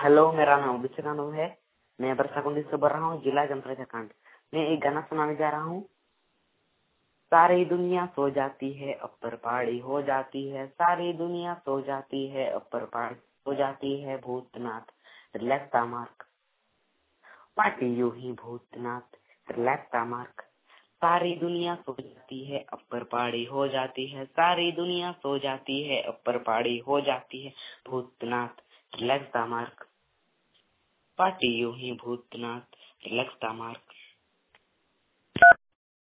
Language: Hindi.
हेलो, मेरा नाम विचरानु है। मैं बरसाकुंडी से बोल रहा हूँ, जिला जमशेद खंड। मैं एक गाना सुनाने जा रहा हूँ। सारी दुनिया सो जाती है, अपर पहाड़ी हो जाती है। सारी दुनिया सो जाती है, अपर पहाड़ी हो जाती है। Bhootnath relax mark party you ही भूतनाथ रिलैक्स मार्क। सारी दुनिया सो जाती है, अपर पहाड़ी हो जाती है। सारी दुनिया सो जाती है, अपर पहाड़ी हो जाती है। Bhootnath relax mark party you ही भूतनाथ रिलैक्स मार्क।